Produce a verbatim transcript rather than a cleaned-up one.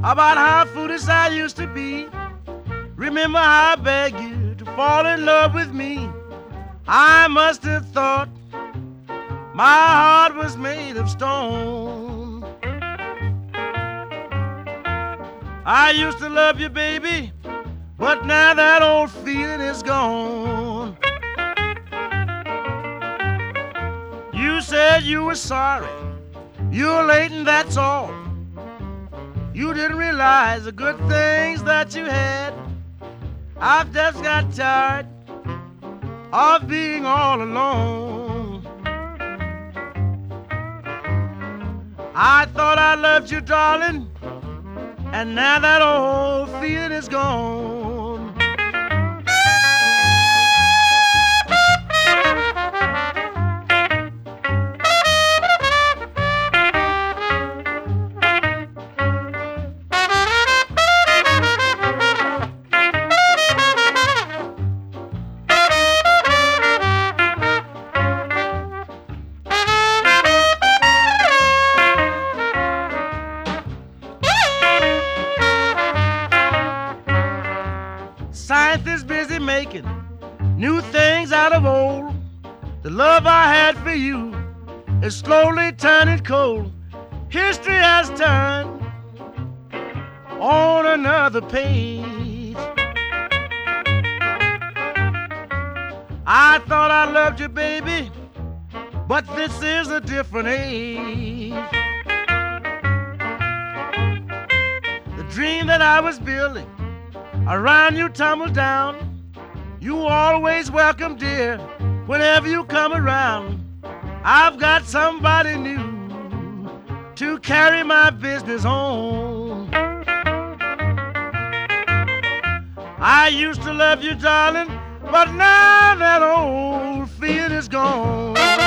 about how foolish I used to be. Remember how I begged you to fall in love with me. I must have thought my heart was made of stone. I used to love you, baby, but now that old feeling is gone. You said you were sorry, you were late and that's all. You didn't realize the good things that you had. I've just got tired of being all alone. I thought I loved you, darling, and now that old feeling is gone. Science is busy making new things out of old. The love I had for you is slowly turning cold. History has turned on another page. I thought I loved you, baby, but this is a different age. The dream that I was building around you tumble down. You always welcome, dear, whenever you come around. I've got somebody new to carry my business on. I used to love you, darling, but now that old feeling is gone.